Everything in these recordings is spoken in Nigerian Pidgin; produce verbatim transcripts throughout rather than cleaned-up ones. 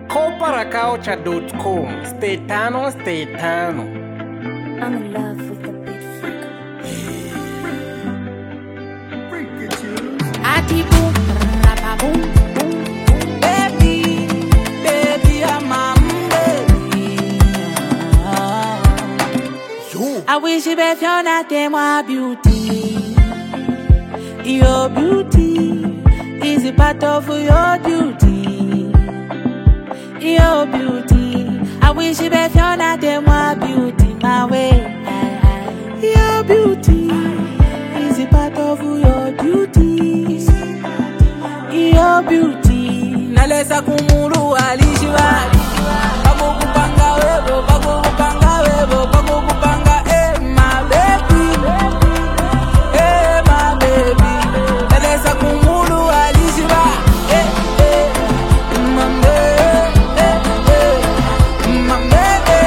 Coparacaucha dot com. Stay tano, stay tano. I'm in love with the big freak. Ati boom, rapa boom, boom, boom. Baby, baby, I'm a baby. I wish you bet you're not them my beauty. Your beauty is a part of your duty. Your beauty, I wish you bet you're not them my beauty, my way. Your beauty is a part of your duty. Your beauty, na lesa kumuru alishiwa. Bago kupanga webo, bago kupanga webo, bago kupanga eh my baby, eh my baby. Na lesa kumuru alishiwa, eh eh my baby, eh eh my baby.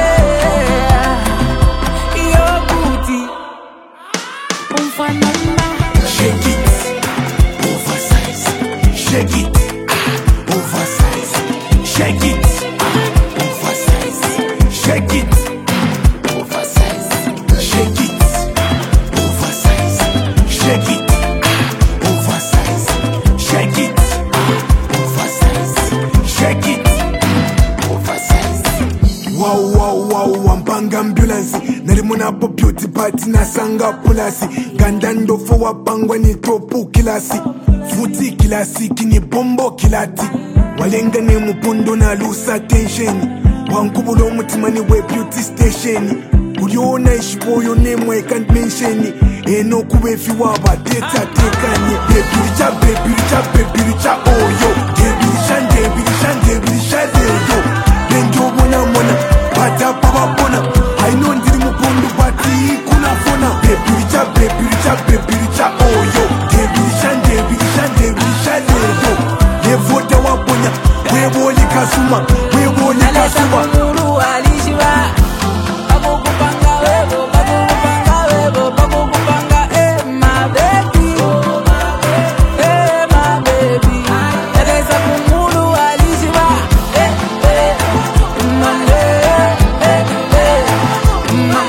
Your beauty, umfanana. Shake it, oversize. Shake it, ah, oversize. Shake it, ah, oversize. Shake it, oversize. Shake it, oversize. Shake it, ah, oversize. Shake it, ah, oversize. Shake it, oversize. Wow, wow, wow, wampanga ambulance. Nalimuna po beauty party na sanga pulasi. Gandando fo wapangwa ni topu kilasi. Futi kilasi kini bombo kilati. Walenga ne mupondo na lusa tension. Wankubulo mutimani we beauty station. Uliona ishipoyo name I can't mention. Eno kuwefi waba data tekanye. Baby richa, baby richa, baby richa, oh yo. Baby richa, baby richa, baby richa, yo. Benjo bona mona, bata baba bona. I know ndiri mupondo bati kuna fona. Baby richa, baby richa, baby richa, oh yo. Baby richa, baby richa, baby richa, yo. Nevoda waponya, weboli kasuma, weboli kasuma. Kumuru alishiwa. Bago kupanga webo, bago kupanga webo, bago kupanga eh my baby, eh my baby. Eleza kumuru alishiwa, eh eh my baby, eh eh my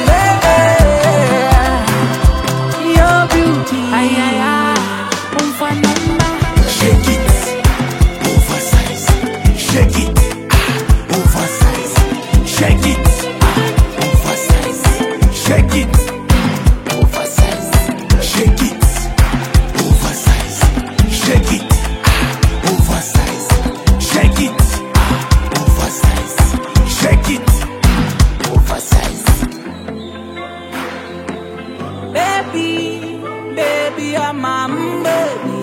baby. Your beauty, ay ay ay, umfanana. Shake it, oversize. Shake it, ah, oversize. Shake it, ah, oversize. Shake it, oversize. Shake it, oversize. Shake it, ah, oversize. Shake it, ah, oversize. Shake it, oversize. Baby, baby, I'm a baby.